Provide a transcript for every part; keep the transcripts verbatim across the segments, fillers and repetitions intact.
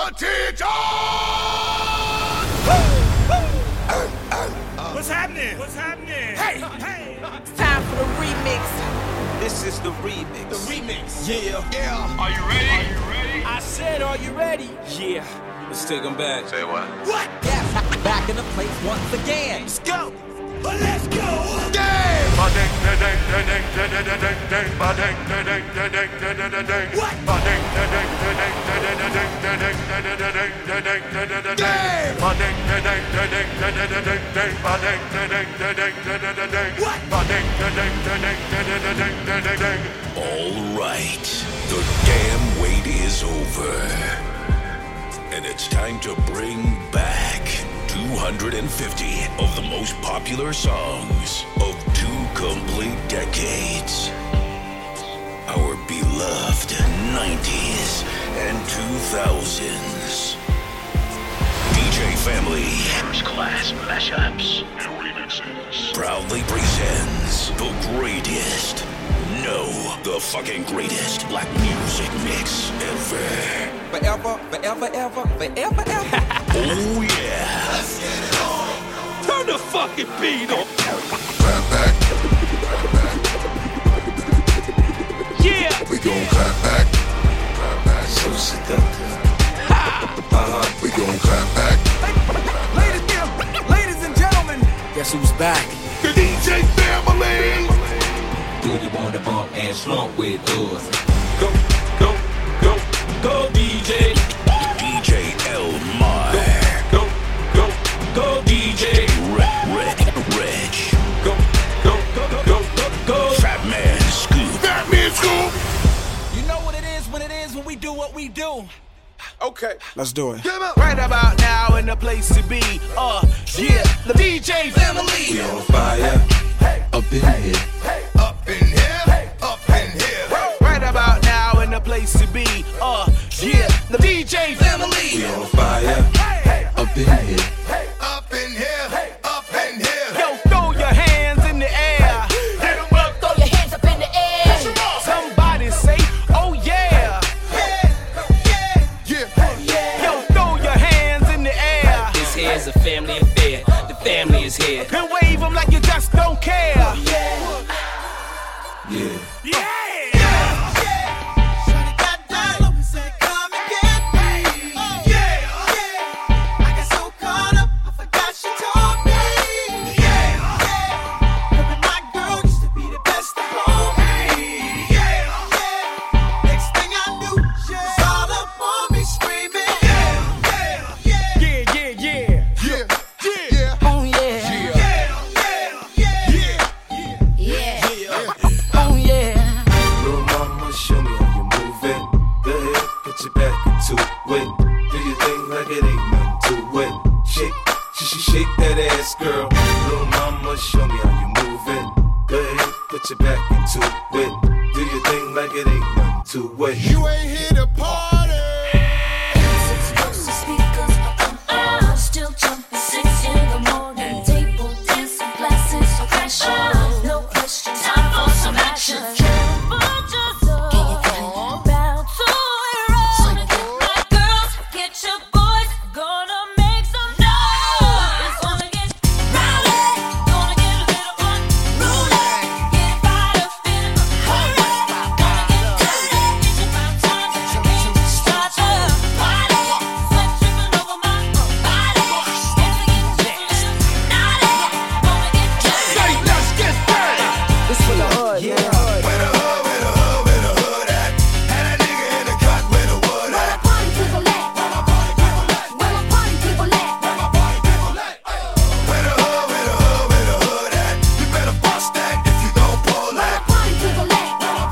What's happening? What's happening? Hey, hey! It's time for the remix. This is the remix. The remix. Yeah. Yeah. Are you ready? Are you ready? I said, are you ready? Yeah. Let's take them back. Say what? What? Yes, back in the place once again. Let's go. But let's go. Game. What? Game. What? All right, the damn wait is over. And it's time to bring back two hundred fifty of the most popular songs of two complete decades. Our beloved nineties and two thousands. D J Family First Class Mashups and Remixes proudly presents the greatest, no, the fucking greatest black music mix ever. Forever, forever, ever, forever, ever. Oh yeah. Let's get it on. Turn the fucking beat on. Clap back. Clap back. Yeah. We gon' clap back. Clap back. So seductive. Uh-huh. We gon' clap back. Ladies, ladies and gentlemen, Guess who's back? The D J Family. Do you wanna bump and slump with us? Go, go, go, go, D J. D J Elmar. Go, go, go, D J. Red, red, Reg. Go, go, go, go, go, go. Fat Man Scoop. Fat Man Scoop. You know what it is when it is when we do what we do. Okay. Let's do it. Right about now in the place to be. Uh, yeah, the D J Family. We on fire, up in here. up in here, up in here. Right about now in the place to be. Uh, yeah, the D J Family. We on fire, up in here. Up in here, up in here. Yo, throw your hands in the air. Get 'em up, Throw your hands up in the air. Somebody say, oh yeah. yeah. Yo, throw your hands in the air. This here's a family affair. The family is here. And wave them like you just don't care. Yeah. Yeah. Yeah, yeah, yeah. Oh yeah. Yeah. Oh yeah. Little mama, show me how you move it. Go ahead, put your back into it. Do your thing like it ain't nothing to it. Shake, sh sh shake that ass, girl. Little mama, show me how you move it. Go ahead, put your back into it. Do your thing like it ain't nothing to it. You ain't here to party. Still jumping six in the morning. Table dancing, glasses crashing. No question, time for some action. But just bound to it roll. Get my girls, get your boys, gonna make some noise. It's gonna get rowdy, gonna get a little unruly. Get fired up in a hurry. Gonna get dirty, it's about time to start the party. Sweat dripping over my body. This for the hood. Yeah. Where the hood, where the hood, where the hood at? Had a nigga in the cut where the wood at. Party people at, where my party people at, where my party people at. Where the hood, where the hood, where the hood at? You better bust that if you gon' pull that. Party people at.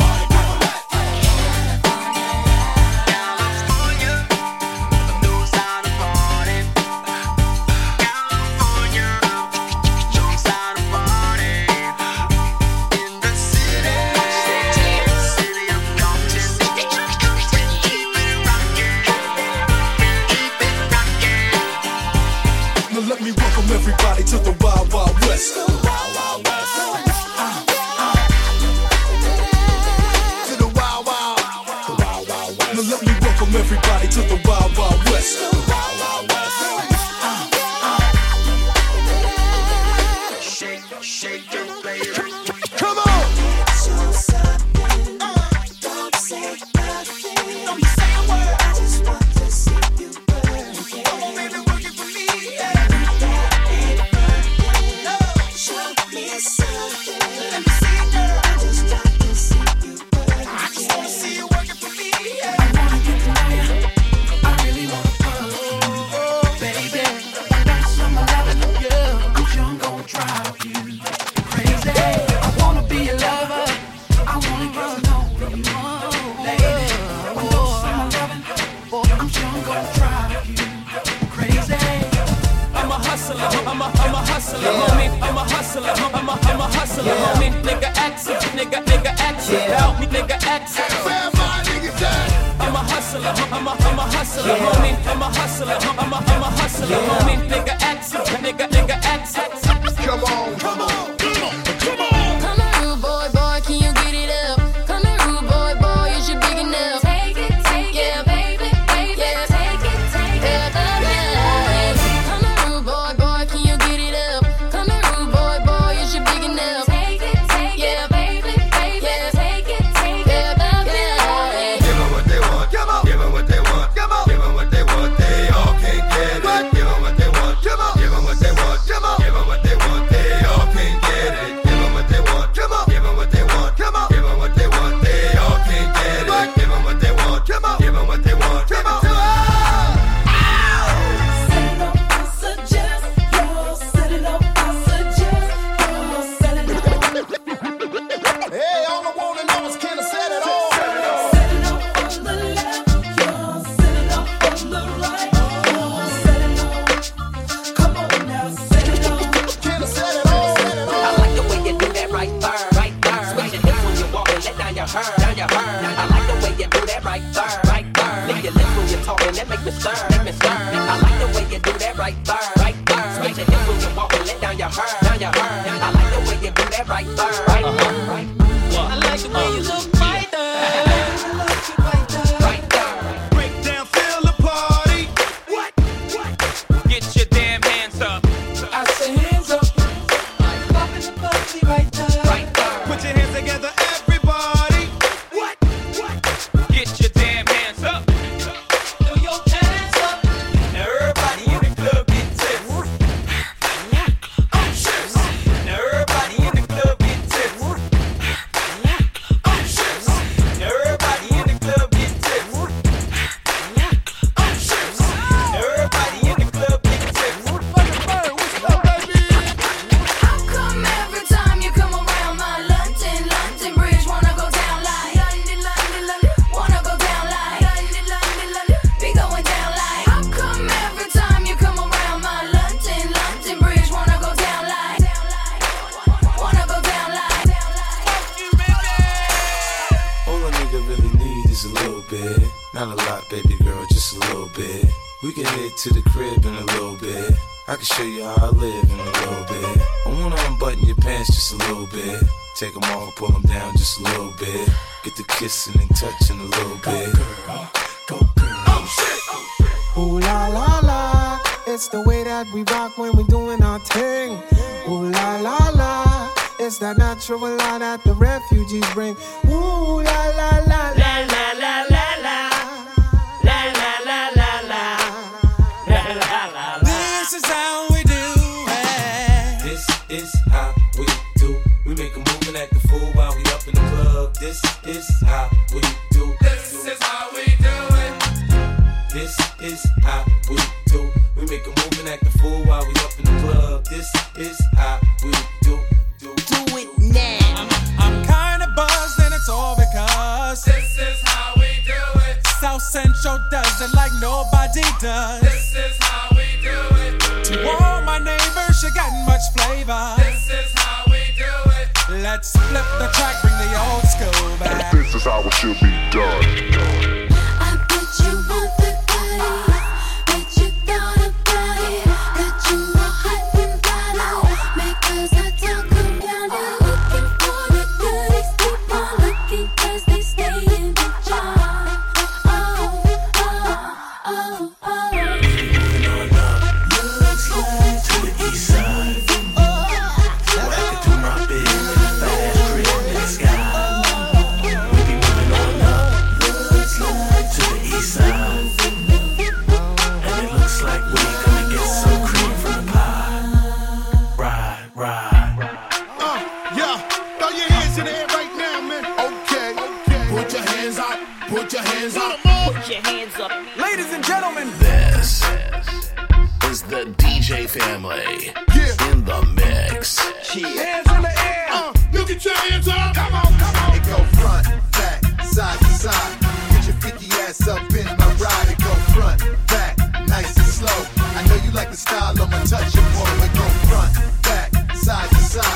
Now let me welcome everybody to the Wild Wild West. To the wild, wild. Now let me welcome everybody to the Wild Wild West. hustler, I'm a, I'm a hustler, yeah. homie. Nigga accent, nigga, nigga accent, yeah. help me, nigga accent. Where my niggas at? I'm a hustler, I'm a, I'm a hustler, yeah. homie. I'm a hustler, I'm a, I'm a hustler, yeah. homie. Nigga accent, nigga, nigga accent. Come on, come on, come on, come on. Come on, rude boy, boy, can you get it up? Come on, rude boy, boy, is you big enough? Take it, take yeah. it, baby, baby, yeah. take it, take yeah. it, baby. Come on, rude boy, boy, can you get it up? Come on, rude boy, boy, is you big enough? Take it, take yeah. it, baby, baby, yeah. take it, take yeah. it, baby. Give them what they want, give them, give them what they want, give them, give them what they want. They all can't get it. Give them what they want, give them, give them what they want, give them, give them what they want. They all can't get it. Give them what they want, give them, give them what they want, give them, give them what they want. They all can't get it. Give them what they want, give them, give them what they want, give them. Hey, all I wanna know is can I set it all? Set it up on the left, you're set it up on the right, you're set it up. Come on now, set it up. Can I set it all? Set it all. I like the way you do that right there, right there. Switch your hips when you walk and let down your hair, down your hair. I like the way you do that right there, right there. Lick your lips when you're talking, that make me stir, make me stir. I like the way you do that right there, right there. Switch your hips when you walk and let down your hair, down your hair. I like the way you do that right there, right there, right there. I like the way you look right there. Right there. Break down, feel the party. What? What? Get your damn hands up. I say hands up, like popping the pussy right there. Right there. Put your hands together, everybody. What? What? Get your damn hands up. Throw your hands up. Now everybody in the club get tips. Now everybody in the club get tips. Now everybody in the club get tips. Now everybody in the club get tips. How come every time you come around my London, London Bridge wanna go down like London, London, London, wanna go down like London, London, London, be going down like. How come every time you come around my London, London Bridge wanna go down like, wanna go down like. All a nigga really need is a little bit. Not a lot, baby girl, just a little bit. We can head to the crib in a little bit. I can show you how I live in a little bit. I wanna unbutton your pants just a little bit. Take them off, pull them down just a little bit. Get the kissing and touching a little bit. Go girl. Oh shit. Ooh la la la, it's the way that we rock when we doing our thing. Ooh la la la, it's that natural law that the refugees bring. Ooh la la la la la la la la la la la la la la. This is how we do it. This is how we do. We make a move and act a fool while we up in the club. This is how we do. This is how we do it. This is how we do. We make a move and act a fool while we up in the club. This is how we do. Do, Do it now. I'm kinda buzzed and it's all because This is how we do it. South Central does it like nobody does. This is how we do it. To all my neighbors, you got much flavor. This is how we do it. Let's flip the track, bring the old school back. This is how it should be done. I bet you want the body, bet you thought about it, that you were hot and bothered, because I talk around it. Looking for the goodies, keep on looking, cause they stay in the jar. Oh, oh, oh, oh. Looks like to the east side. Where I can do my bit in the fast crib in the sky. We be moving on up. Looks like to the east side. And it looks like we're gonna get some cream from the pie. Ride, ride. Uh, yeah, throw your hands in the air right now, man. Okay, okay. Put your hands up, put your hands up. Put your hands up. Ladies and gentlemen, This is the D J family Yeah. in the mix. hands in the air. Uh, you get your hands up. Come on, come on. It go front, back, side to side. Get your freaky ass up in my ride. It go front, back, nice and slow. I know you like the style, I'ma touch it, boy. It go front, back, side to side.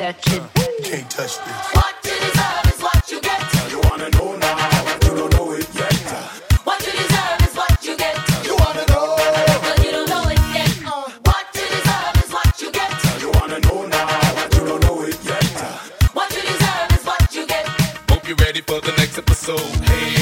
searching. Can't touch this. What you deserve is what you get. You wanna know now, but you don't know it yet. What you deserve is what you get. You wanna know, but you don't know it yet. What you deserve is what you get. you wanna know now, but you don't know it yet. What you deserve is what you get. Hope you're ready for the next episode. Hey.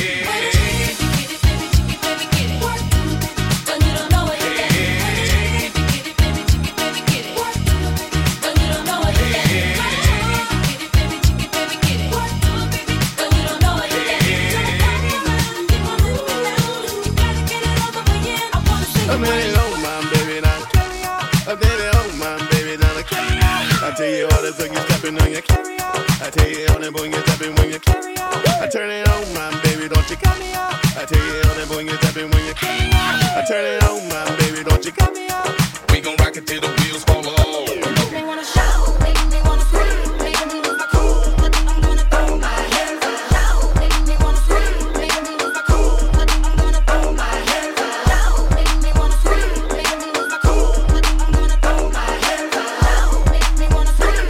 I tell you all the things you stepping on your carry out. I tell you all the boy you stepping when you carry out. I turn it on, my baby, don't you cut me out. I tell you all the boy you stepping when you carry out. I turn it on, my baby, don't you cut me out. We gon' rock it till the wheels fall off. Make me wanna shout, make me wanna scream, make me lose my cool. I'm gonna throw my hands up. Shout, make me wanna scream, make me lose my cool. I'm gonna throw my hands up. Shout, make me wanna scream, make me lose my cool. I'm gonna throw my hands up. Shout, make me wanna scream.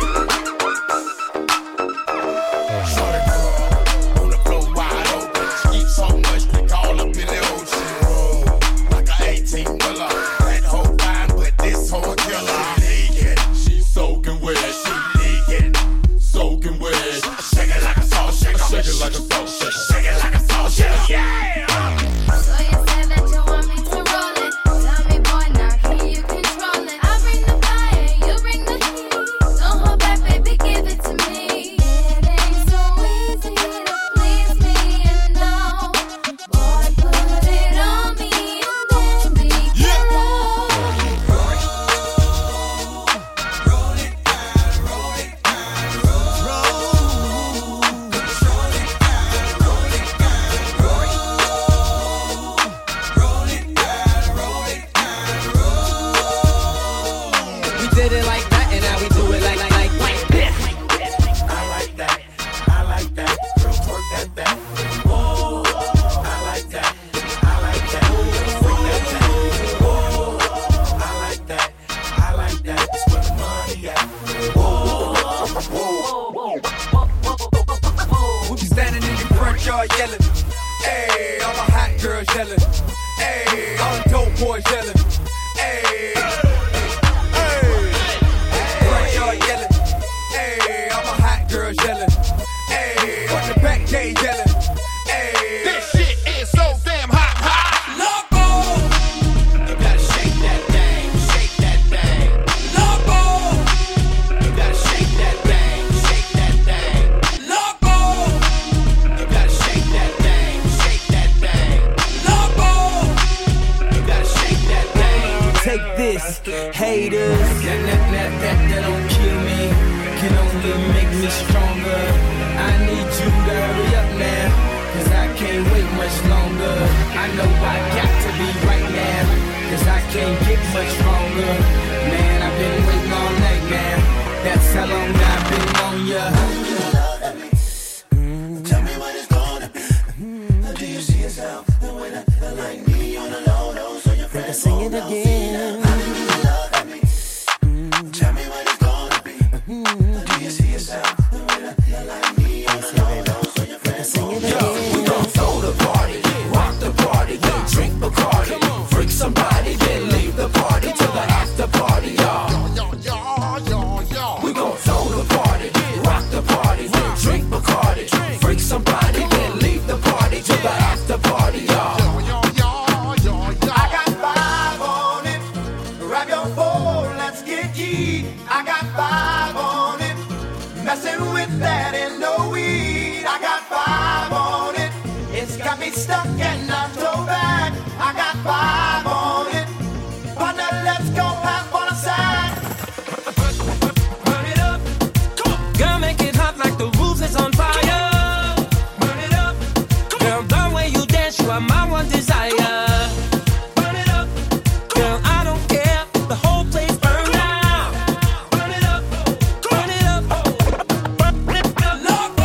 Shorty girl, on the floor wide open. She eats so much they call up in the ocean. Like an eighteen wheeler. That whole fine, but this whole killer. She leaking, she soaking wet. She leaking, soaking wet. Shake it like a salt shaker. Shake it like a salt shaker. Shake it like a salt shaker. Yeah. So you said that you want me to roll it. Tell me, boy, now can you control it? I bring the fire, you bring the heat. Don't hold back, baby, give it to me. It ain't so easy to please me, and no, boy, put it on me, and then we can roll. We did it like that, and now we do it like like like like this. I like that. I like that. Girl, twerk that that. Whoa. I like that. I like that. Freak that that. Whoa. I like that. I like that. It's where the money at. We be standing in the front yard yelling. Hey, all my hot girls yelling. Hey, all the dope boys yelling. Hey, hey, front yard yelling. Hey, all my hot girls yelling. Hey, on the back gate yelling. Hey, This shit is so damn hot, hot. Loco, You gotta shake that thing, shake that thing. Loco, You gotta shake that thing, shake that thing. Loco, You gotta shake that thing, shake that thing. Loco. You gotta shake that thing. Take this, haters. That, that, that, that, that don't kill me. Can only make me stronger. I need you to hurry up now, cause I can't wait much longer. I know I got to be right now, cause I can't get much stronger. Man, I've been waiting all night now. That's how long I've been on ya. Tell me when it's gonna be. Do you see yourself with a nigga like me on the low low so your friends sing it again? Tell me when it's gonna be. Do you see yourself with a nigga like me on the low low so your friends sing it again? We gon' throw the party, rock the party, then drink Bacardi, freak somebody, then leave the party to the after party, y'all. We gon' throw the party, rock the party, then drink Bacardi, freak somebody, then leave the party to the after party, y'all. I got five on it. Grab your phone, let's get keyed. I got five on it. Messing with that and no weed. I got five on it. It's got me stuck and not go back. I got five on it. Partner, let's go half on the side. Burn it up. Come on. Girl, make it hot like the roof is on fire. Burn it up. Girl, the way you dance, you are my one desire. Burn it up. Girl, I don't care. The whole place burn down. Burn it up. Burn it up. Burn it up.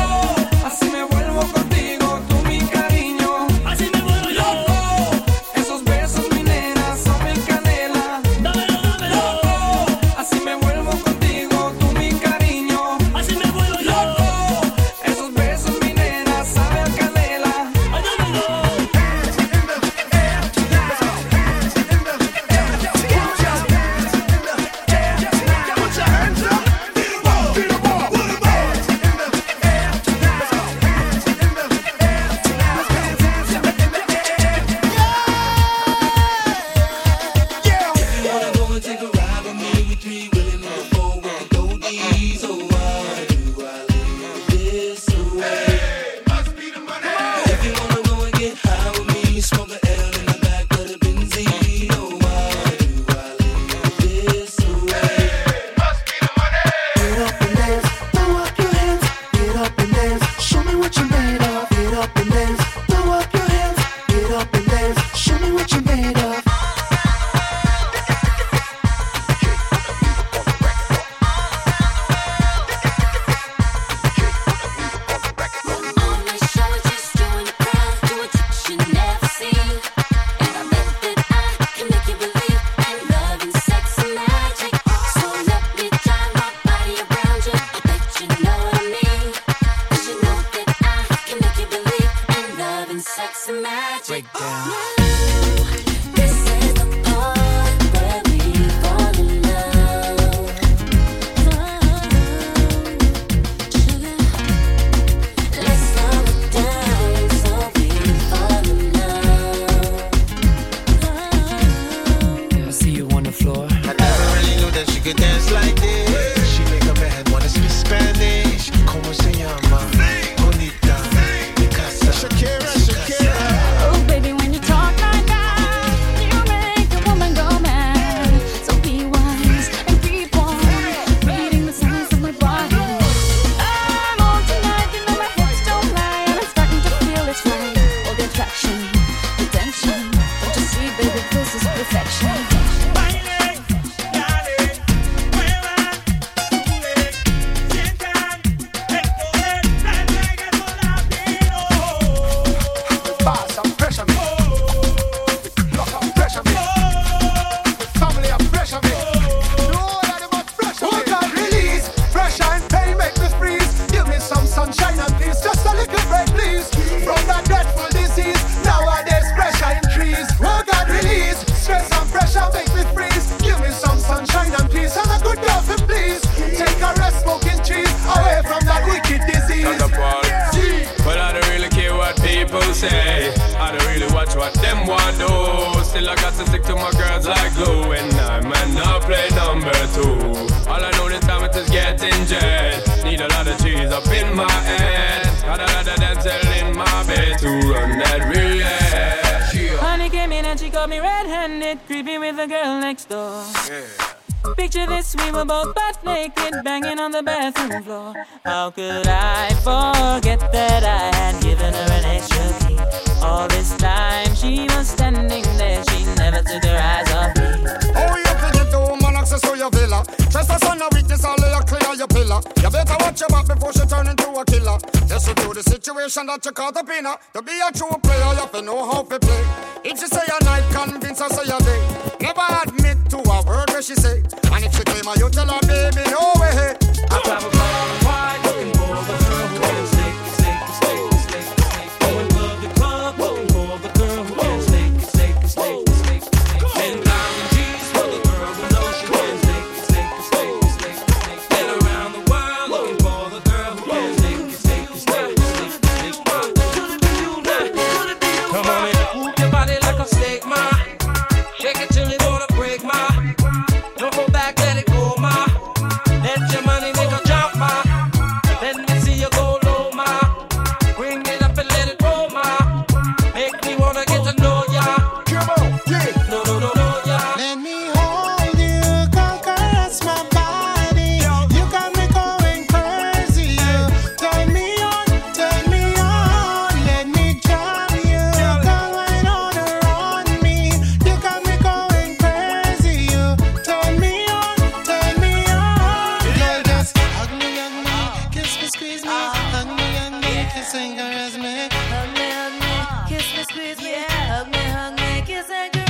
my girls like glue, and I might not play number two. All I know this time it is getting jet. Need a lot of cheese up in my head. Got a lot of dancing in my bed to run that relay. Yeah. Honey came in and she caught me red-handed, creepy with the girl next door. Yeah. Picture this, we were both butt naked, banging on the bathroom floor. How could I forget that I had given her an extra key? All this time she was standing there, she never took her eyes off me. Oh, you can get the woman access to your villa. Trust us on the weakness, all you clear your pillar. You better watch your back before she turn into a killer. Just to do the situation that you call the pinner. To be a true player, you have to know how to play. If she say a night, convince her say a day. Never admit to a word where she say. And if she claim her, you tell her, baby, no way. I travel far and wide, looking for the girl who can snake, snake, snake, snake, snake. Going club to club, looking for the girl who can snake, snake, snake, snake, snake. Ten thousand G's for the girl who knows she can snake, snake, snake, snake, snake. Been around the world looking for the girl who can snake, snake, snake, snake, snake. Could it be you now? Could it be you? Come on in, move your body like a steak, ma. Shake it till it wanna break, ma. Don't hold back, let it go, ma. Let your money make a jump, ma. Let me see you go low, ma. Bring it up and let it roll, ma. Make me wanna get to know ya. Come on, yeah. No, no, no, no, ya. Let me hold you, come caress my body. You got me going crazy. Turn me on, turn me on. Let me drown you, come right on around me. You got me going crazy. You turn me on, turn me on. Girl, just hug me, hug me, kiss me, squeeze me, hug me, hug me, kiss and caress me. Hug me, hug me, kiss me, squeeze me. Hug me, hug me, kiss and caress me.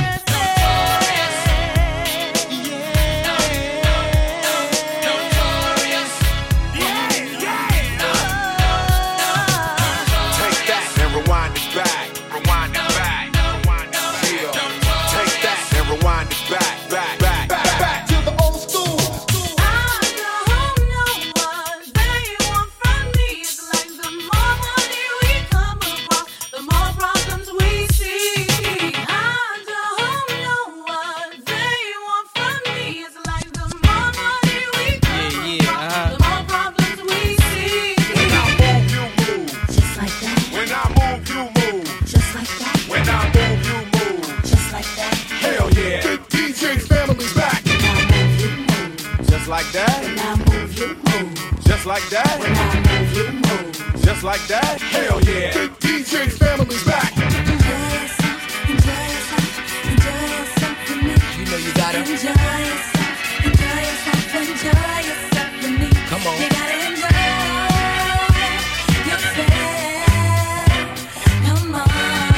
Take that and rewind it back. Rewind it back. Rewind it back. Yeah. Take that and rewind it back. Back, back, back, back. To the old school. I don't know what they want from me. It's like the more money we come across, the more problems we see. I don't know what they want from me. It's like the more money we come Yeah, yeah, across, uh-huh. the more problems we see. When I move, you move. Just like that, When I move, you move. just like that, When I move, you move. just like that. Hell yeah. Big D J family's back. When I move, you move. Just like that. When I move, you move. Just like that. When I move, you move. Just like that. Hell yeah. Big D J family's back. Enjoy yourself, enjoy yourself, enjoy yourself with me. You know you gotta. Enjoy yourself, enjoy yourself, enjoy yourself with me. Come on. You gotta enjoy yourself. Come on.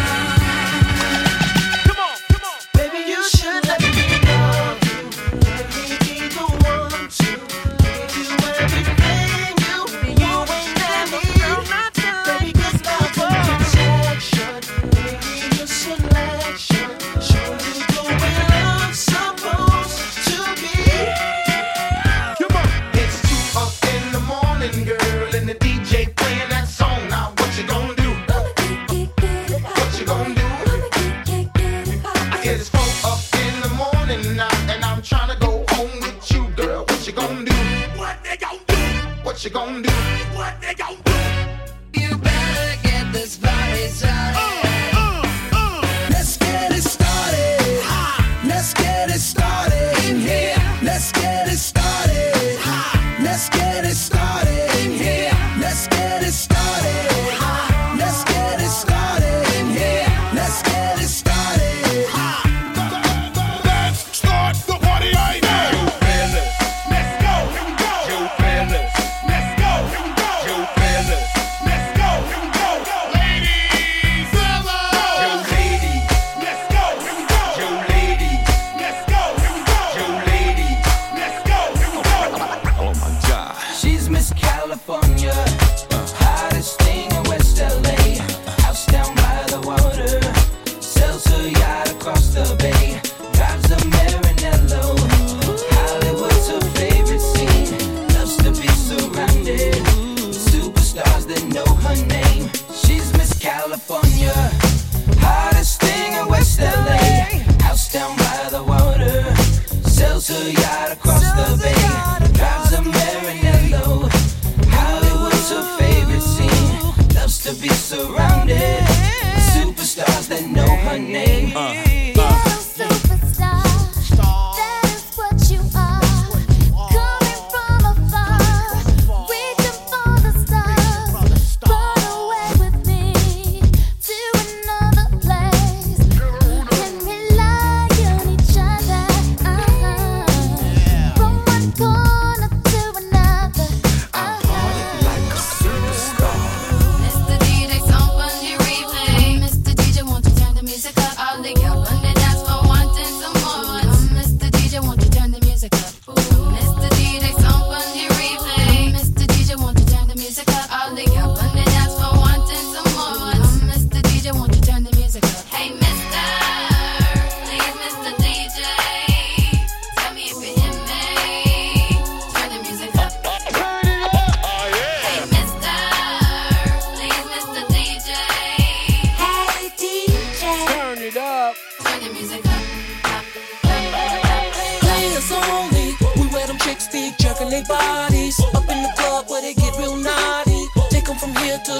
Come on, come on. Baby, you should let me love you. Let me be the one to give you everything you you ain't never felt not to. Baby, 'cause love is rejection. Baby, your selection. Show you the way love's supposed to be. Come on. It's two up in the morning, girl, and the D J playing that song. Now what you gonna do? What you gonna do? I said it's four up in the morning now, and I'm trying to go home with you, girl. What you gonna do? What they gon' do? What you gonna do? What they gon' do? You better get this body started. Let's get it started. Let's get it started in here. Let's get it started. Let's get it started in here. Let's get it started. Let's get it started in here. Let's get it started. Let's start the party right now. You fellas, let's go. Here we go. You fellas, let's go. Here we go. You fellas, let's go. Here we go. Ladies,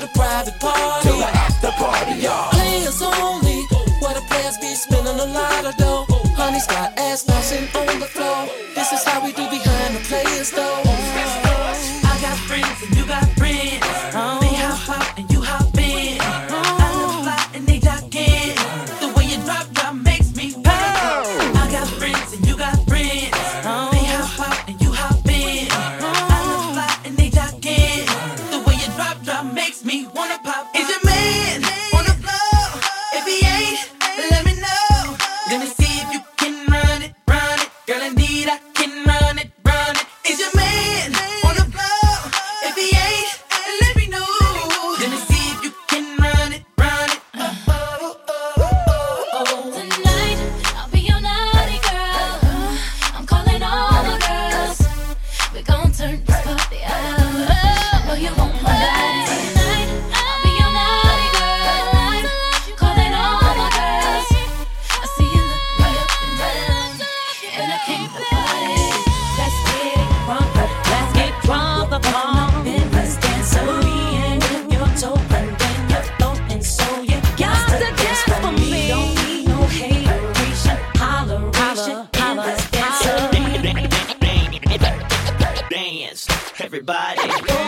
the private party. To the after party, y'all. Players only, where the players be spending a lot of dough. Honey's got ass bouncing on the floor. This is how we do behind the players though. I got friends and you got friends. Oh. They hop out and you hop in. Oh. I live fly and they jock in. The way you drop drop makes me proud. Oh. I got friends and you got friends. Oh. They hop out and you hop in. Oh. I live fly and they jock in. The way you drop drop makes me wanna pop. Is your man on the floor? If he ain't, let me know. Let me see if you can run it, run it. Girl, indeed I can run it, run it. Is your man on the floor? If he ain't, let me know. Let me see if you can run it, run it. Oh, oh, oh, oh. Tonight, I'll be your naughty girl. I'm calling all the girls. We're gon' turn this party out. I know you want my body. Tonight, I'll be your naughty girl. Calling all the girls. I see you look me up and down, and I came to party. Let's get it crunk, let's get drunk upon it. Let's dance so me and you, your toe and then your throat, and so you got to dance for me. Don't need no hateration, holleration, and let's dance so Dance, everybody.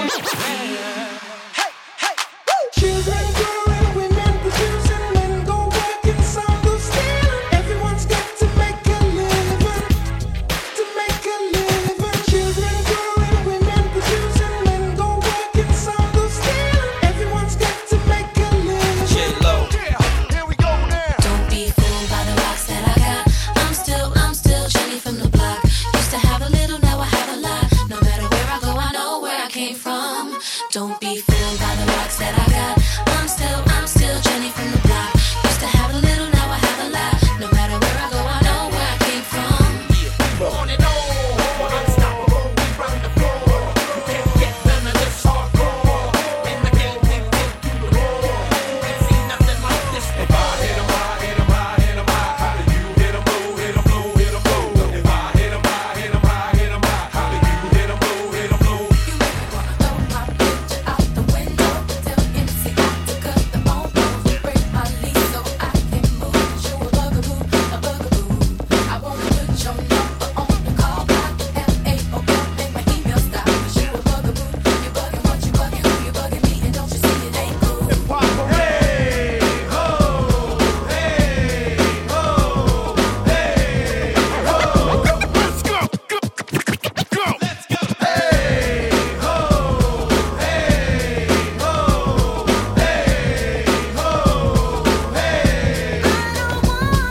Children growing, women producing, men go working, some go stealing. Everyone's got to make a living, to make a living. Children growing, women producing, men go working, some go stealing. Everyone's got to make a living. J-Lo. Here we go now. Don't be fooled by the rocks that I got. I'm still, I'm still Jenny from the block. Used to have a little, now I have a lot. No matter where I go, I know where I came from. Don't be fooled by the rocks that I got. I'm still, I'm still Jenny from the block. Used to have a little, now I have a lot. No matter where I go, I know where I came from. On and on, unstoppable, we run the floor. You can't get none of this hardcore. In the game, we take you the roar. Ain't seen nothing like this before. If I hit 'em high, hit 'em high, hit 'em high, how do you hit 'em low, hit 'em low, hit 'em low? If I hit 'em high, hit 'em high, hit 'em high, how do you hit 'em low, hit 'em low? You make me wanna throw my picture out the window. Tell M C I to cut the phone calls, break my lease so I can move. You a bugaboo, a bugaboo. I wanna put your number on the call block. F A O L, make my email stop. 'Cause you a bugaboo, you bugging what you bugging, who you bugging me, and don't you see it ain't cool. Hey ho, hey ho, hey ho. Let's go, go, go. Let's go. Hey ho, hey ho, hey ho, hey.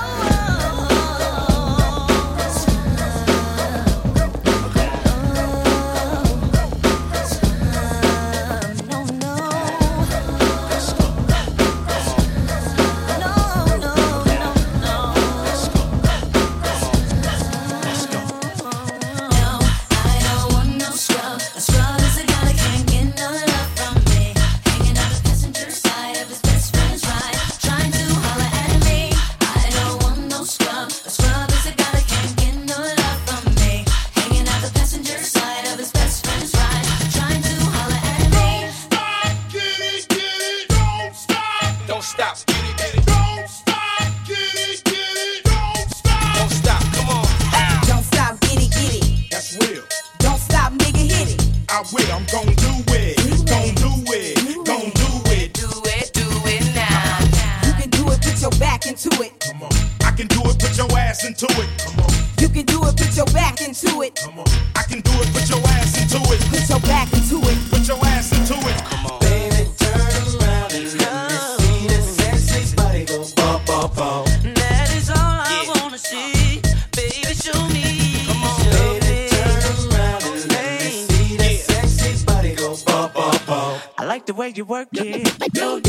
I don't want no scrub. A scrub is a guy that can't get no love from me. Hanging out the passenger side of his best friend's ride, trying to holler at me. I don't want no scrub. A scrub is a guy that can't get no love from me. Hanging out the passenger side of his best friend's ride, trying to holler at me. Get it, get it, don't stop. Don't stop. Get it, get it, don't stop. Get it, get it, don't stop. Don't stop. Come on. Don't stop, get it, get it. That's real. Don't stop, nigga, hit it. I will, I'm gon' do it. Gon' do it, gon' do it. do it, do it now. You can do it, put your back into it. Come on. I can do it, put your ass into it. Come on. You can do it, put your back into it. Come on. I can do it, put your ass into it. Put your back into it. Put your ass into it. Come on. Baby, turn around and let me see that sexy body go bump, bump, bump. That is all I wanna see. Baby, show me. Come on, baby, turn around and let me see that sexy body go bump, bump, bump. I like the way you work it. Go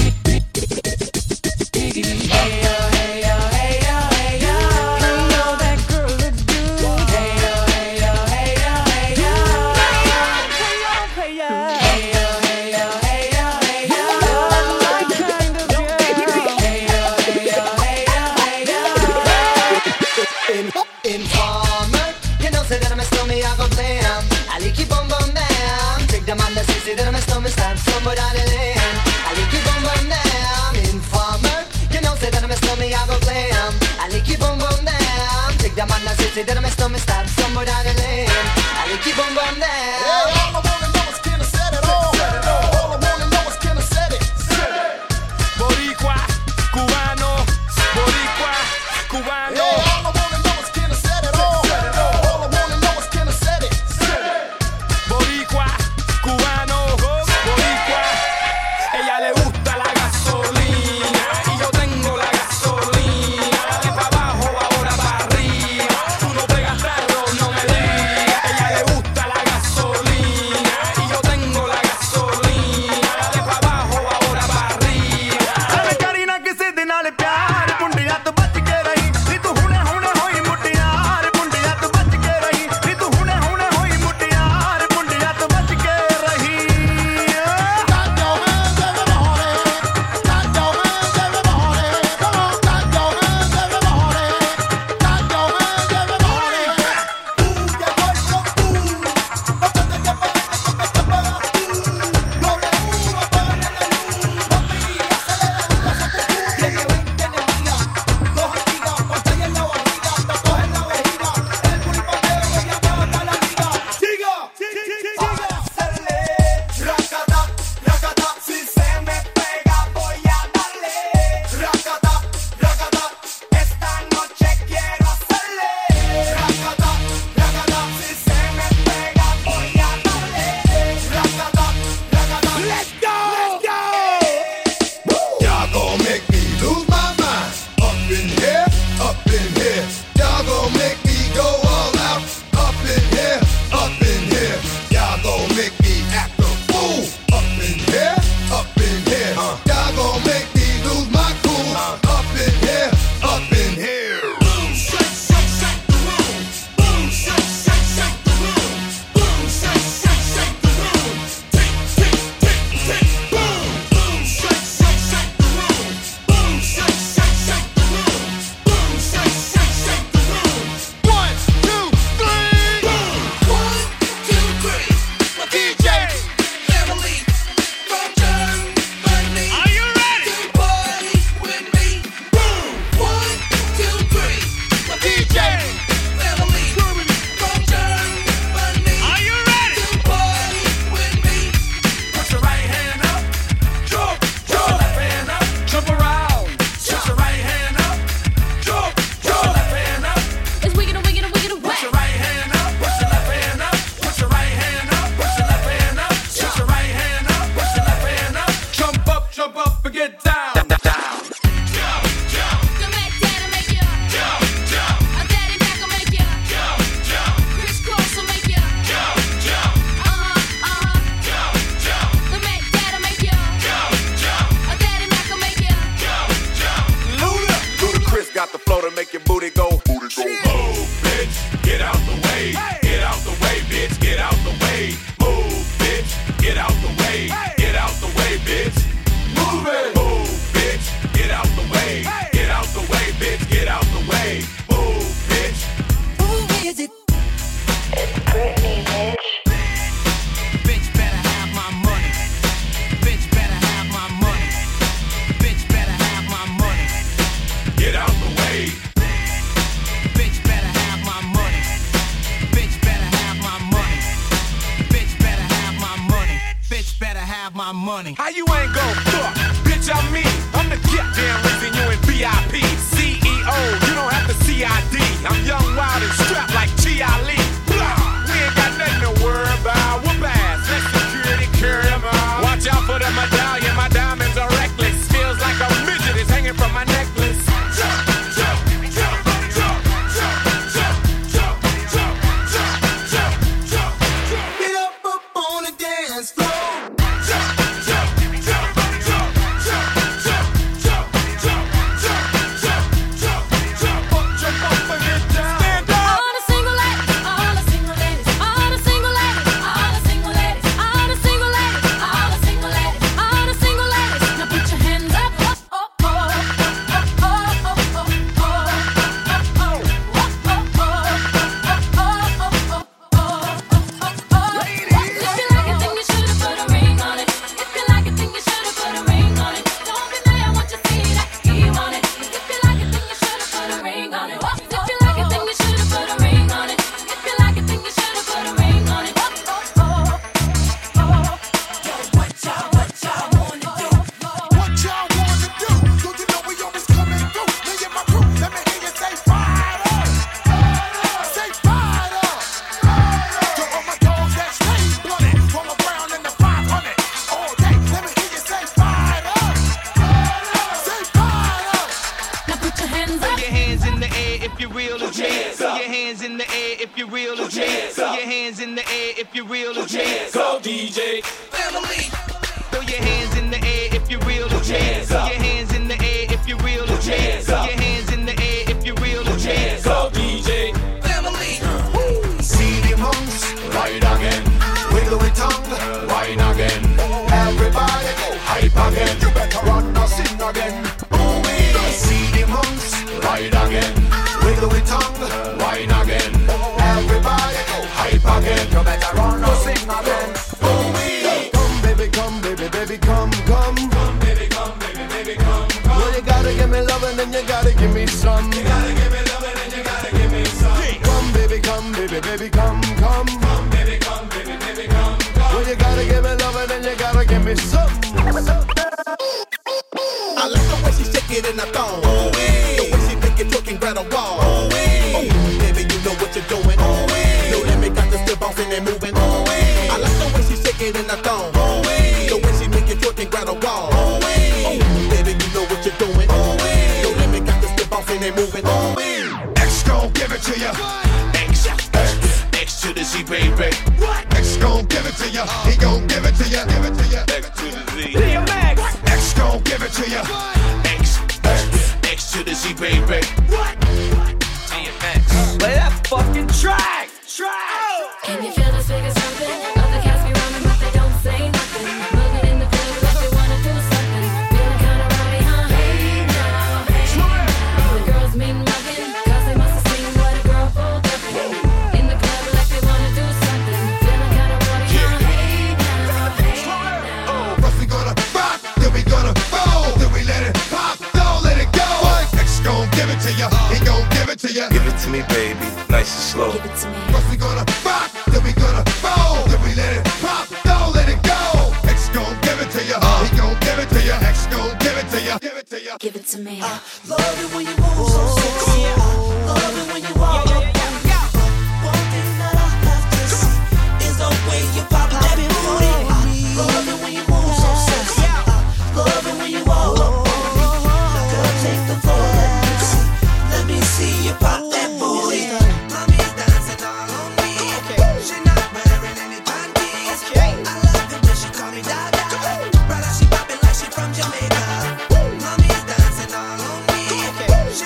Hey yo, hey yo, hey yo, hey yo. You know that girl look good. Hey yo, hey yo, hey yo, hey yo. Hey yo, hey yo. Hey yo, hey yo, hey yo, hey yo. My kind of girl. Hey yo, hey yo, hey yo, hey yo. In, informer, you know say that I'm a stormy, I go blam. I like you boom boom bam. Take the man that says that I'm a stormy, stand somewhere down the lane. say that I messed up, messed up, somewhere down the lane. I will keep on going there. Yeah, all I wanna know is can I set it all? All I wanna know is can I set it? Boricua, cubano, boricua, cubano. Yeah, all I wanna know is can I set it all? All I wanna know is can I set it? Boricua, cubano, boricua. Ella le gusta la gasolina y yo tengo la gasolina. Que pa' abajo, ahora pa' arriba. Tú no pegas perro, no me digas. Ella le gusta la gasolina y yo tengo la gasolina. Que pa' abajo, ahora pa' arriba. अरे करीना किसी दिन आले प्यार पुंडिया तो बच के रही नी तू हुने हुने होई मुटियार पुंडिया तो बच के रही नी तू हुने हुने होई मुटियार पुंडिया तो बच के रही Got your hands everybody. Got your hands everybody. Come on, got your hands everybody. Got your hands everybody. Ooh, que vuelvo tú. No te dejes para que te te para tú. No le uno para la luz. Papi, acelera, pasa por tú. Tiene veinte enemigos. Dos amigas, pantalla en la barriga, tatuaje en la vejiga. El pulipateo que ya va hasta la liga. Siga, siga, siga. Hacerle racata, racata. Si se me pega voy a darle racata, racata. Esta noche quiero hacerle racata, racata. Si se me pega voy a darle racata, racata. Let's go, let's go. Y'all gon' make me lose my mind. Up in here, up in here. Y'all gon' make me go all out. Up in here, up in here. Y'all gon' make me act a fool. Up in here, up in here. Y'all gon' make me lose my cool. Up in here, up in here. Boom, shake, shake, shake the room. Boom, shake, shake, shake the room. Boom, shake, shake, shake the room. Tick, tick, tick, tick, boom. Boom, shake, shake, shake the room. Boom, shake, shake, shake the room. Boom, shake, shake, shake the room. One, two, three. Boom. One, two, three. My D J, Emily, from Germany. Are you ready to party with me? Boom. One, two, three. My D J, Emily, from Germany. Are you ready to party with me? Put your right hand up, jump, jump. Put your left hand up, jump around. Put your right hand up, jump, jump. Put your left hand up. It's wicked and wicked and wicked and Put whack. your right hand up, put your left hand up, put your right hand up, put your left hand up, put your right hand up, put your left hand up. Jump up, jump up and get down. Down, down. Jump, jump, The Mac Daddy make ya. jump, jump, A Daddy Mac will make ya. jump, jump, Crisscross will make ya. jump, jump, Uh-huh, uh-huh. jump, jump, The Mac Daddy make ya. jump, jump, A Daddy Mac will make ya. jump, jump. Luda. Ludacris got the flow to make your booty go. Booty go. Move, bitch, get out the way. Get out the way, bitch, get out the way. Move, bitch, get out the way. Get out the way, bitch. Move it. Move, bitch, get out the way. Get out the way, bitch, get out the way. Move, bitch. Who is it? Bitch better have my money. Bitch better have my money. Bitch better have my money. Get out the way. Bitch better have my money. Bitch better have my money. Bitch better have my money. Bitch better have my money. How you ain't gon' fuck? Bitch, I'm me. I'm the goddamn reason you in V I P. C E O, you don't have to C I D. I'm young, wild, and strapped like Chi Ali. Blah. We ain't got nothing to worry about. Whoop ass, let security carry 'em out. Watch out for the medallion, my diamonds are reckless. Feels like a midget is hanging from my necklace. Jump, jump, jump, jump, jump, jump, jump, jump, jump, jump, jump, jump. Get up up on the dance floor. Jump, jump, jump, jump, jump, jump, jump, jump, jump, jump, jump, jump up, jump up and get down. Stand up. All the single ladies, all the single ladies, all the single ladies, all the single ladies, all the single ladies, all the single ladies, all the single ladies. Now put your hands up, oh, oh, oh, oh, oh, oh, oh, oh, oh, oh, oh, oh, oh, oh. If you like it, then you should've put a ring on it. hands in the air if you're real as me. Go D J. Family. Throw your hands in the air if you're real as me. Throw your hands in the air if you're real as me. Throw your hands in the air if you're real as me. Go D J. Family. See the monks, right again. Wiggle with tongue, wine again. Everybody go hype again. You better run or sing again. Ooh-wee. See the monks, right again. Wiggle with tongue, wine again. Everybody go hype again. You better run or sing again. Ooh-wee. Come baby, come baby, baby, come, come. Come baby, come baby, baby, come, come. Well, you gotta give me lovin' and you gotta give me some. You gotta give me lovin' and you gotta give me some. Come baby, come baby, baby, come, come. Come baby, come baby, baby, come, come. Well, you gotta give me lovin' and you gotta give me some. I like the way she shake it in the thong. Oh, the way she make it twerk and grab a wall. Oh, baby, you know what you're doing. Oh, no limit, got the still bouncing and moving. Oh, I like the way she shake it in the thong. Oh, the way she make it twerk and grab a wall. Oh, baby, you know what you're doing. Oh, no limit, got the still bouncing and moving. Oh, X gon' give it to ya. X, X, X to the Z, baby. What? X gon' give it to ya. He gon' give it to ya. Give it to ya. X to the Z. X gon' give it to ya. X, X, X to the Z, baby. What? D M X. Play that fucking track. Track. Can you feel this figure something? Other cats be running, but they don't say nothing. Moving in the club like they wanna do something. Feeling kinda rowdy, huh? Hey now, hey now. The girls mean mugging, cause they must have seen what a girl pulled up in. In the club like they wanna do something. Feeling kinda rowdy, huh? Hey now, hey now. First we gonna rock, then we gonna roll, then we let it pop, don't let it go. X gon' give it to ya, he gon' give it to ya. Give it to me, baby, nice and slow. Give it to me. First we gonna rock, then we gonna roll, then we let it pop, don't let it go. X gon' give it to ya, he gon' give it to ya. X gon' give it to ya, give it to ya. Give it to me. Love it when you move so sexy. Love it when you walk up on me. One thing that I have to see is the way you pop that booty. Love it when you move so sexy. Love it when you walk up on me. Girl, take the floor, let me see. Let me see you pop that booty. Mommy's dancing all on me. She not wearing any panties. I love it when she call me Dada. Brother, she popping like she from Jamaica. Mommy's dancing all on me.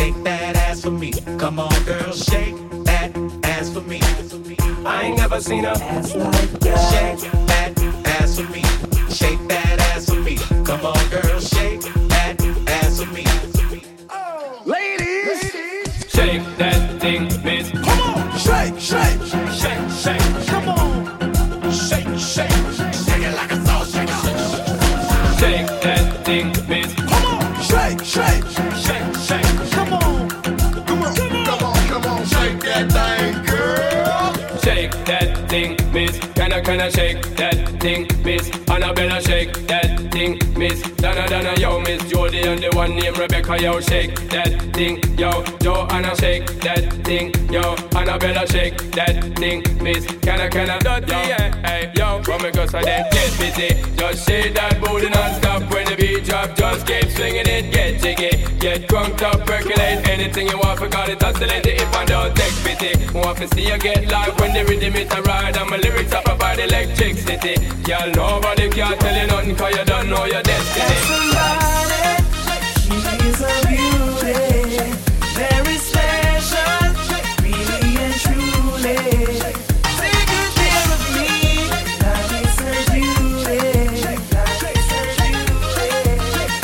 shake that ass for me. Come on, girl, shake that ass for me. I ain't never seen a ass like that. Shake that ass for me. Shake that ass for me. Come on, girl, shake that ass for me. Ladies, shake that thing, miss. Come on, shake, shake, shake, shake. Come on, shake, shake, shake it like a salt shaker. Shake that thing, miss. Come on, shake, shake, shake, shake. Come on, come on, come on, come on, shake that thing, girl. Shake that thing, miss. Can I, can I shake that thing, miss? Annabella, shake that thing, miss. Donna, Donna, yo, Miss Jody, and the one named Rebecca, yo, shake that thing, yo. Joanna, shake that thing, yo. Annabella, shake that thing, miss. Can I, can I, dirty, yeah, hey, yo. Come because I then get busy. Just shake that booty non-stop when the beat drop. Just keep swinging it, get jiggy. Get crunked up, percolate anything you want, forgot it, oscillate it if I don't take pity. Want to see you get live when the rhythm is a ride, and my lyrics up about electricity. Y'all nobody can tell you nothing, cause you don't know your destiny. Somebody, she is a beauty, very special, really and truly. Take good care of me, that is her beauty, that is her beauty.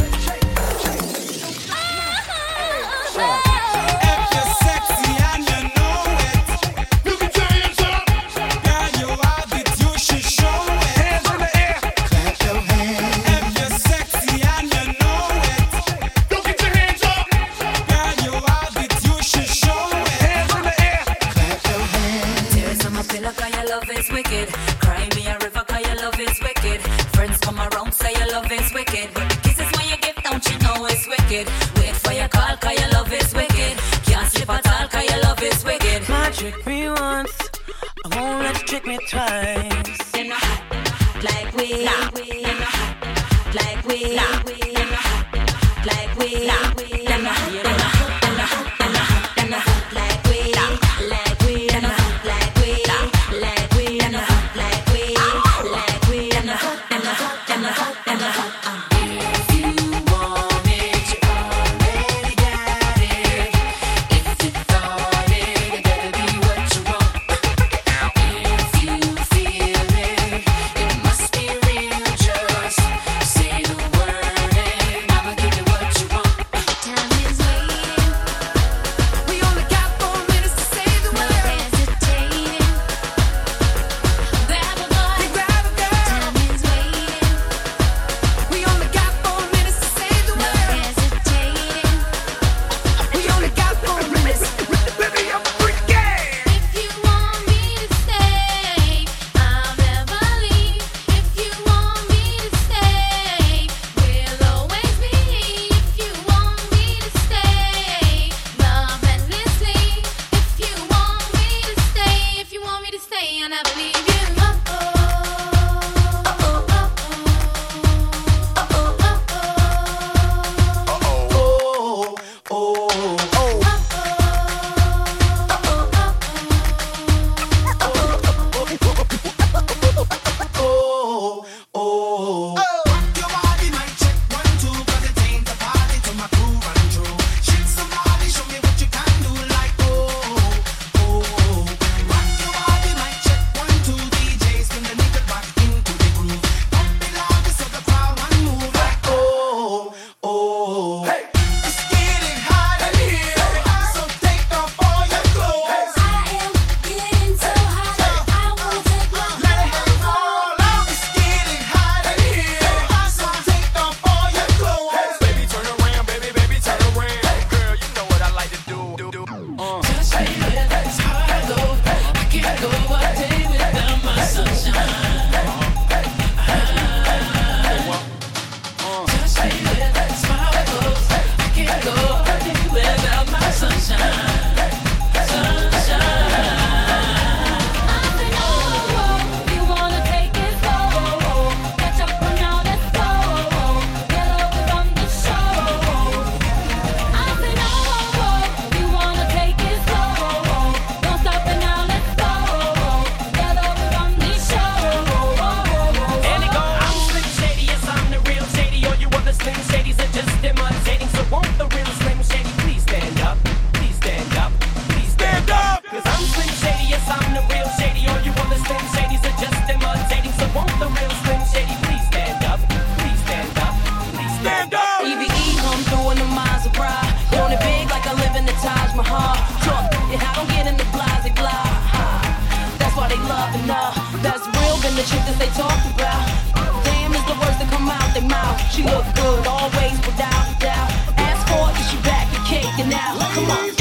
If you're sexy and you know it, you can turn yourself. Girl, you have it, you should show it. Hands in the air, clap your hands. If you're sexy and you know it, you get your hands up. Girl, you have it, you should show it. Hands in the air, clap your hands. Tears on my pillow, cause your love is wicked. Cry me a river, cause your love is wicked. Friends come around, say your love is wicked. But the kisses when you give, don't you know it's wicked. Wait for your call, cause your love is wicked. Can't sleep at all, cause your love is wicked. My trick me once, I won't let you trick me twice. You're not hot like we, nah. You're not hot like we, nah. You're not hot like we, nah. You're not hot, you're not hot, you're not hot, you're not hot, you're not hot like we, nah. Like we, you're not hot like we, nah. Like we, you're not hot like we, like we, you're not hot, you're not hot, you're not hot, you're not hot. If you want it, you already got it. If you thought it, it better be what you want. If you feel it, it must be real. the chick that they talk about. Damn is the words that come out their mouth. She look good always without a doubt. Ask for it, 'cause she back and caking out. Come on.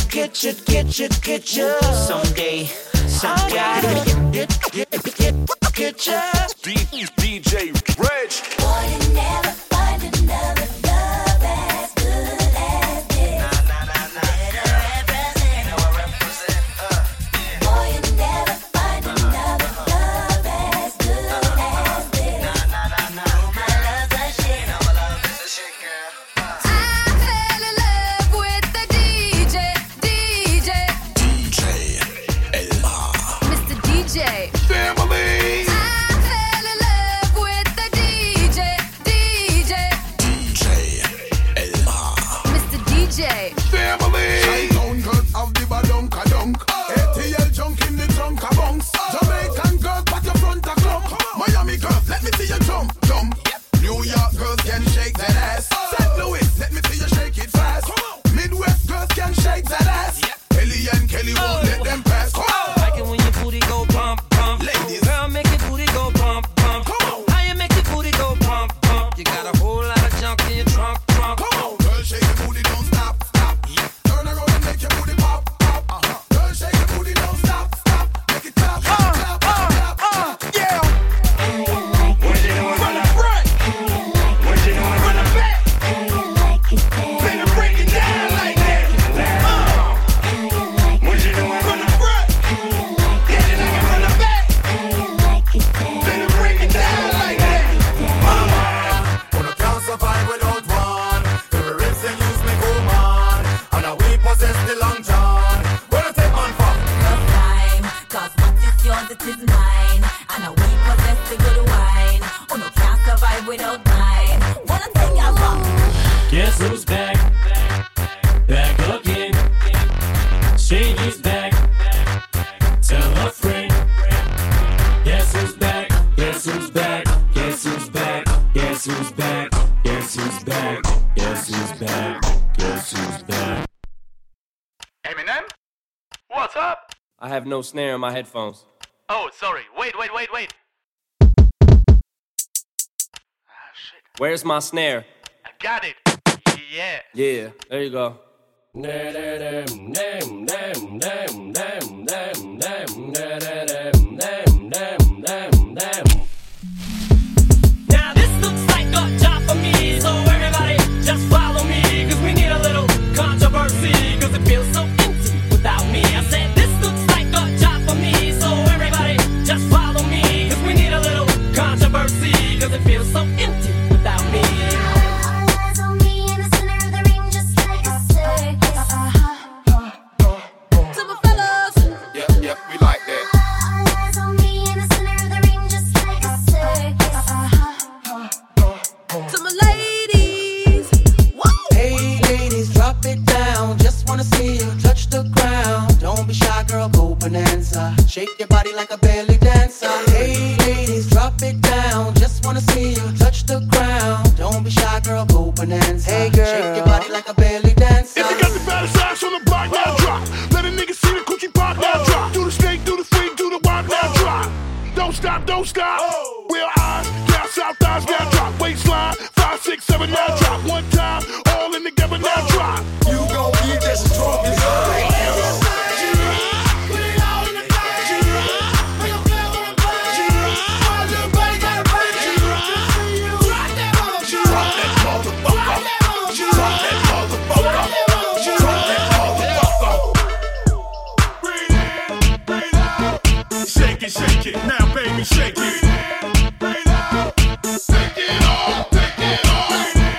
Get you someday, someday. picture. D- DJ Reg. Boy, you never find another love as good as this. Better represent. Boy, you never find another love as good as this. My love's a shit. I fell in love with the D J, D J, D J Elma. Mister D J. Family. I fell in love with the D J, D J, D J Elma. Mister D J. Family. Chi-town girls have the badonka dunk. A T L junk in the trunk a bounce. Jamaican girls pat your front a clump. Miami girls, let me see you jump, jump. New York girls can shake that ass. Saint Louis, let me see you shake it fast. Midwest girls can shake that ass. Kelly and Kelly won't let them pass. Come on. Like it when your booty go pump, pump. Ladies. Girl, make your booty go pump, pump. Come on. How you make your booty go pump, pump? You got a whole lot of junk in your trunk, trunk. Come on, girl, shake your booty, don't stop, stop. Turn around and make your booty pop, pop. Uh-huh. Girl, shake your booty, don't stop, stop. Make it clap, clap, clap, clap, clap. Yeah. What you doing from the front? What you doing from the back? Better break it down like that. Uh. What you doing from the front? Yeah, you like it from the back. Better break it down like that. Wanna can't survive without one. Terrorists and use me go man. And now we possess the long john. Wanna take man for? Enough time, 'cause what is yours, it is mine. And now we possess the good wine. Oh, no, can't survive without mine. Wanna take your love. Guess who's back? Back again. Shady's back. Tell a friend. Guess who's back? Guess who's back? Guess who's back? Guess who's back? Guess who's back? Guess who's back? Guess who's back? Eminem? What's up? I have no snare in my headphones. Oh, sorry. Wait, wait, wait, wait. Ah, shit. Where's my snare? I got it. Yeah. Yeah, there you go. Now this looks like a job for me, so everybody just follow me, 'cause we need a little controversy, 'cause it feels so empty without me. I said this looks like a job for me, so everybody just follow me, 'cause we need a little controversy, 'cause it feels so empty without me. All eyes on me in the center of the ring, just like a circus. To my fellas. Yep, yep, we like that. All eyes on me in the center of the ring, just like a circus. To my ladies. Whoa. Hey ladies, drop it down. Just wanna see you touch the ground. Don't be shy, girl, go bonanza. Shake your body like a belly dancer. Hey ladies, drop it down. Just wanna see you touch the ground. Don't be shy, girl, go bonanza. Hey girl, shake your body like a belly dancer. If you got the baddest ass on the block, now drop. Let a nigga see the cookie pop, now drop. Do the snake, do the freak, do the walk, now drop. Don't stop, don't stop. Real eyes, down south thighs, now drop. Waistline, five, six, seven, now drop. One time, all in together, now drop. You gon' be just as drunk as I am. Shake it, shake it, now baby, shake it. Take it off, take it off.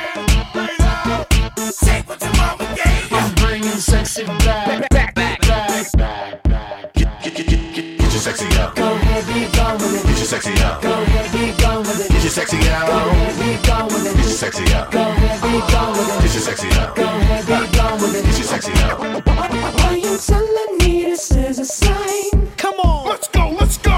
Take what your mama gave you. I'm bringing sexy back, back, back, back, back, back. Get, get, get, get, get, get your sexy out. Go ahead, be gone with it. Get your sexy out. Go ahead, be gone with it. Get your sexy out. Go ahead, be gone with it. Get your sexy out. Go ahead, be gone with it. Get your sexy out. Go ahead, be gone with it. Get your sexy out. Are you telling me this is a sign? Come on, let's go, let's go.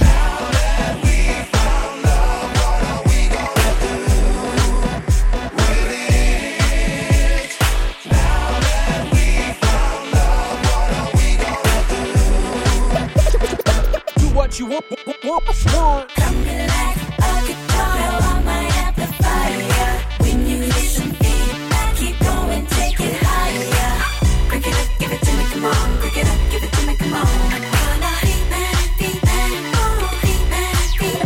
Do what you want, want, want. Coming like a guitar on my amplifier. When you listen, feedback, keep going, take it higher. Break it up, give it to me, come on. Break it up, give it to me, come on. Gonna beat back, beat back, oh, beat back, beat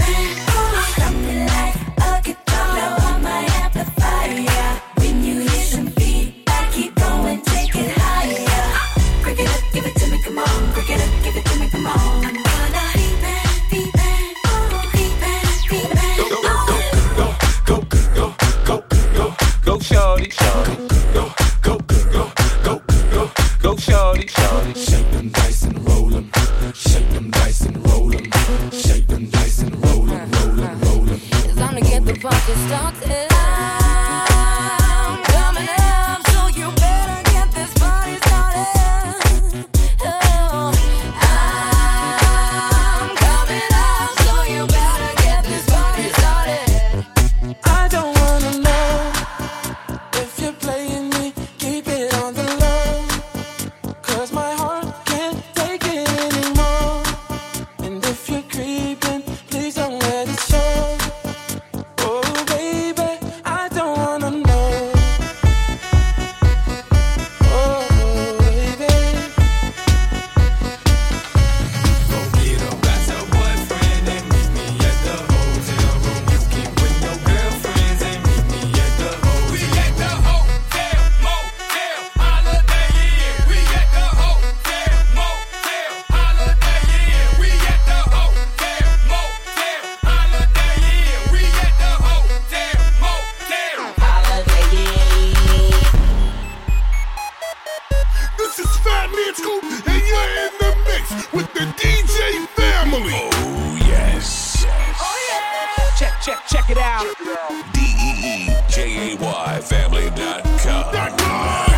with the D J family. Oh, yes. Check, check, check it out. D E E J A Y family dot com.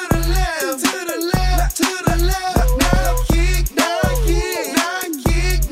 Kick, now kick, now kick.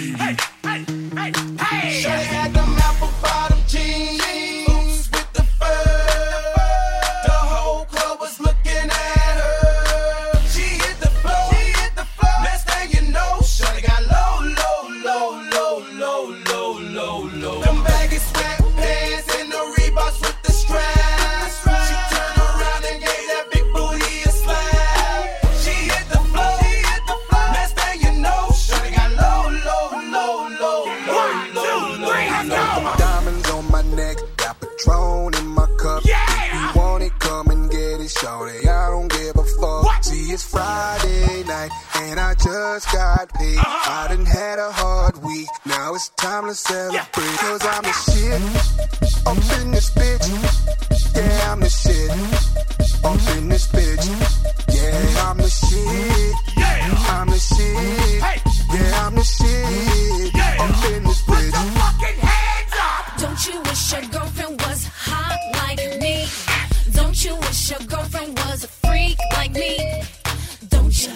It's Friday night and I just got paid. I done had a hard week, now it's time to celebrate. Cause I'm the shit, up in this bitch. Yeah, I'm the shit, up in this bitch. Yeah, I'm the shit, I'm the shit. Yeah, I'm the shit, up in this bitch. Put your fucking hands up! Don't you wish your girlfriend was hot like me? Don't you wish your girlfriend was a freak like me? Don't you?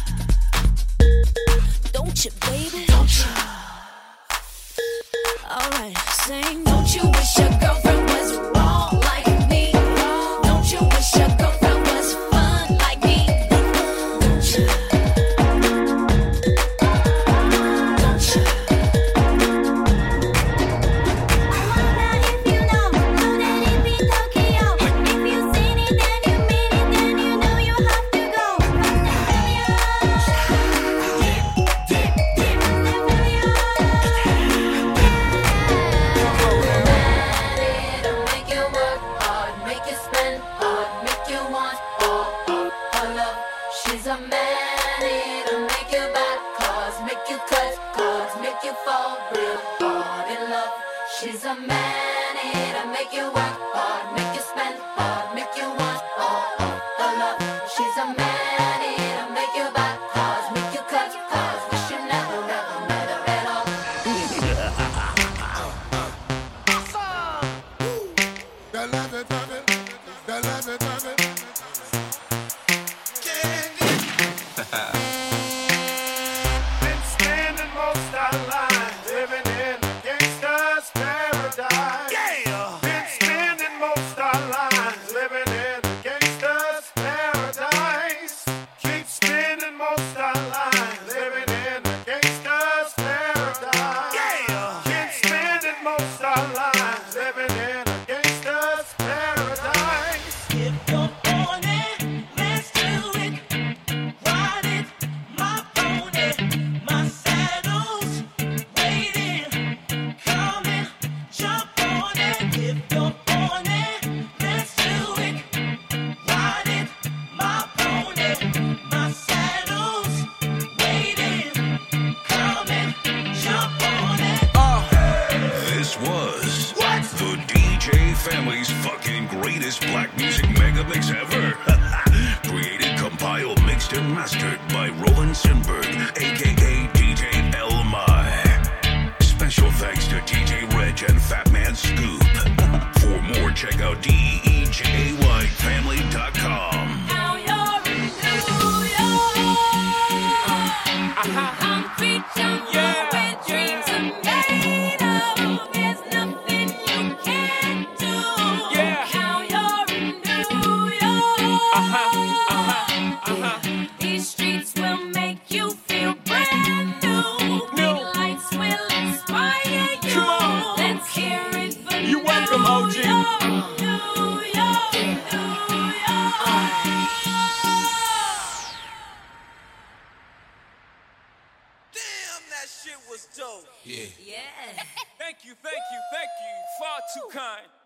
Don't you, baby? Don't you? Alright, sing. Don't you wish your girlfriend was all like me? Don't you wish your girlfriend was fun like me? Don't you? Don't you? She's a man, it'll make you back, cause make you cut, cause make you fall real hard in love. She's a man, it'll make you work hard, make you spend hard, make you want all of the love. She's a man, it'll make you back, cause make you cut, cause wish you never, never met her at all. The love it, love it, the love it, love it. Been spending most our lives living in a gangster's paradise. Yeah. Been spending most our lives living in a gangster's paradise. Keep spending most our lives living in a gangster's paradise. Yeah. Keep spending most our lives living in a gangster's paradise. If you're on it, let's do it. Ride it, my pony, my saddle's waiting, coming, jump on it. If you're on it, let's do it. Ride it, my pony, my saddle's waiting, coming, jump on it. This was the D J family's fucking greatest black music mega mix ever. Created, compiled, mixed, and mastered by Roland Sinberg, aka D J L M I. Special thanks to D J Reg and Fat Man Scoop. For more, check out D E J Y family dot com. Now you're in New York. Concrete jungle where dreams are made of. There's nothing you can't do. Now you're in New York. These streets will make you feel brand new. Big lights will inspire you. Let's hear it for You welcome, O G. New York, New York, New York. Damn, that shit was dope. Yeah. Yeah. Thank you, thank you, thank you. Far too kind.